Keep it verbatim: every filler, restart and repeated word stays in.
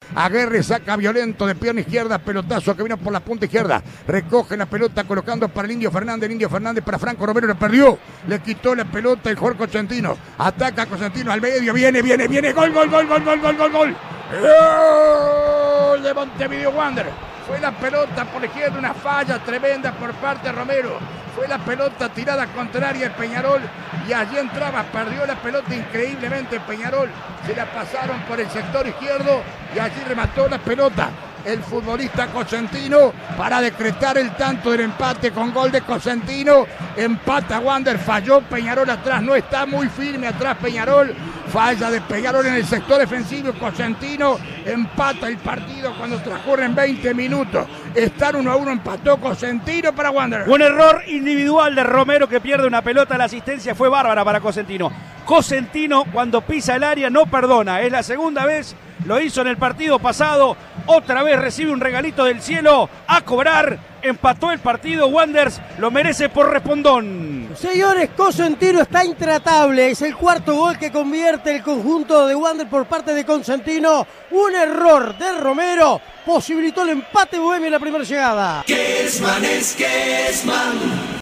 Aguerre saca violento de pierna izquierda, pelotazo que vino por la punta izquierda. Recoge la pelota colocando para el Indio Fernández. El Indio Fernández para Franco Romero, le perdió. Le quitó la pelota el jugador Cosentino. Ataca Cosentino al medio. Viene, viene, viene. Gol, gol, gol, gol, gol, gol, gol, gol. ¡Gol de Montevideo Wanderers! Fue la pelota por la izquierda, una falla tremenda por parte de Romero. Fue la pelota tirada contraria de Peñarol y allí entraba, perdió la pelota increíblemente Peñarol. Se la pasaron por el sector izquierdo y allí remató la pelota el futbolista Cosentino para decretar el tanto del empate con gol de Cosentino. Empata Wander, falló Peñarol atrás, no está muy firme atrás Peñarol. Falla de Peñarol en el sector defensivo. Cosentino empata el partido cuando transcurren veinte minutos. Estar uno a uno, empató Cosentino para Wander. Un error individual de Romero que pierde una pelota. La asistencia fue bárbara para Cosentino. Cosentino cuando pisa el área no perdona. Es la segunda vez, lo hizo en el partido pasado. Otra vez recibe un regalito del cielo a cobrar. Empató el partido, Wanderers lo merece por respondón. Señores, Cosentino está intratable. Es el cuarto gol que convierte el conjunto de Wanderers por parte de Cosentino. Un error de Romero posibilitó el empate bohemio en la primera llegada. Kessman es Kessman.